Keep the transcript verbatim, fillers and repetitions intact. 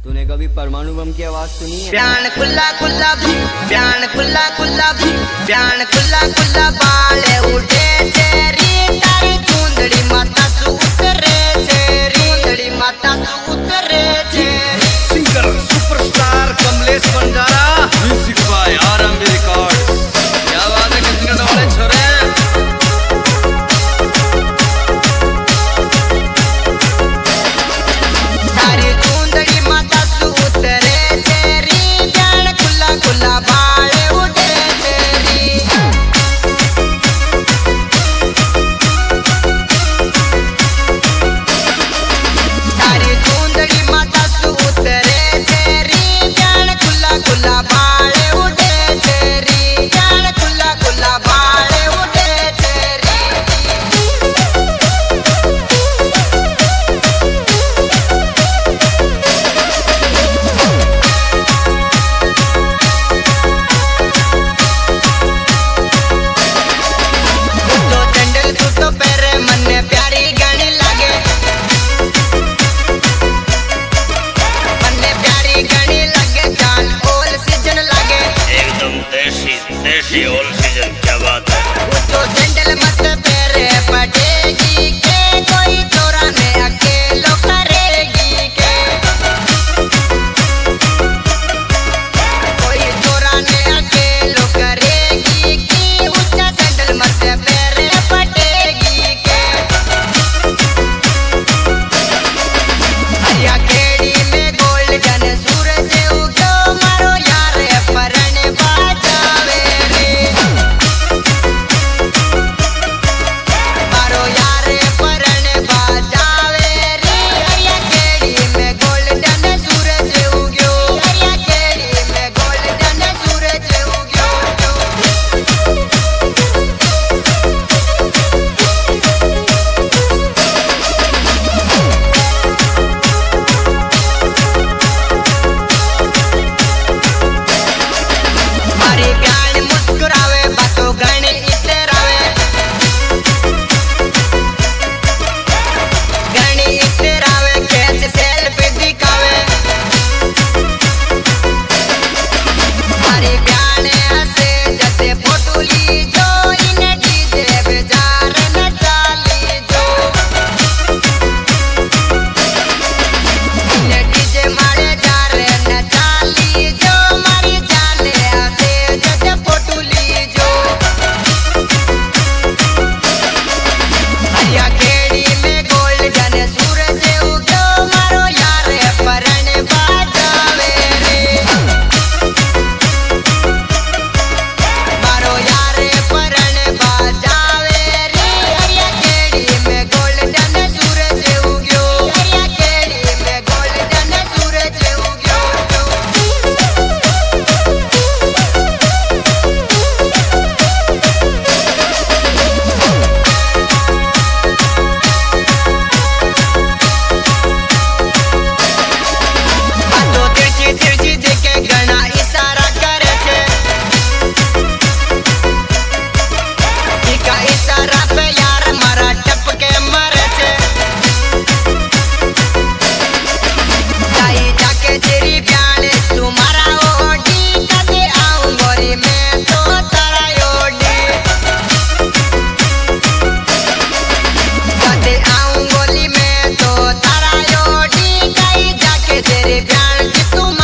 तूने कभी परमाणु बम की आवाज सुनी है? प्यान खुला खुला भी, प्यान खुला खुला भी, प्यान खुला खुला बाले उठे तेरी तारी चूंदड़ी माता सु उतरे तेरी चूंदड़ी माता सु उतरे तेरी। Singer superstar Kamlesh Banjara, music by RMB records. क्या बात है कितने वाले छोरे। खुला बाले उठे तेरी तारी चूंदड़ी माता सु उतरे तेरी जान खुला खुला बाले उठे तेरी जान खुला खुला बाले उठे तेरी। देसी ऑल सीजन, क्या बात है। तो सैंडल मत पैरे पड़ेगी के कोई चोरा ने अकेलो करेगी के कोई चोरा ने अकेलो करेगी की ऊंचा सैंडल मत पैरे पड़ेगी के हरिया केड़ी में गोल्डन सूरज उगो मारो यार परण बाजावे मारो यार परण बाजावे रे हरिया केड़ी में गोल्डन सूरज उग्यो हरिया केड़ी में गोल्डन सूरज उग्यो। मारी प्यार मुस्कुरावे बातों गण इतरावे गण इतरावे कैसे सेल्फी दिखावे मारी प्यार हंसे जैसे फोटो ली जो इन डीजे बेजार न डाली जो इन डीजे मारे जार न डाली जो मारी जाने हंसे जैसे फोटो ली जो हरिया केड़ी में गोल्डन सूरज उगो मारो यार परण बाजावे रे मारो यार परण बाजावे रे हरिया केड़ी में गोल्डन सूरज उग्यो हरिया केड़ी में गोल्डन सूरज उग्यो। बातों तिरछी तिरछी देखे घना इशारा करे छे इका इशारा पे यार मारा टपके मरे छे जाई जाके तेरी प्याले तुम्हारा ओडी कदे आऊं गोरी में तो तारा ओडी कदे आऊं गोली में तो तारा ओडी जाई जाके तेरी प्याल की तुम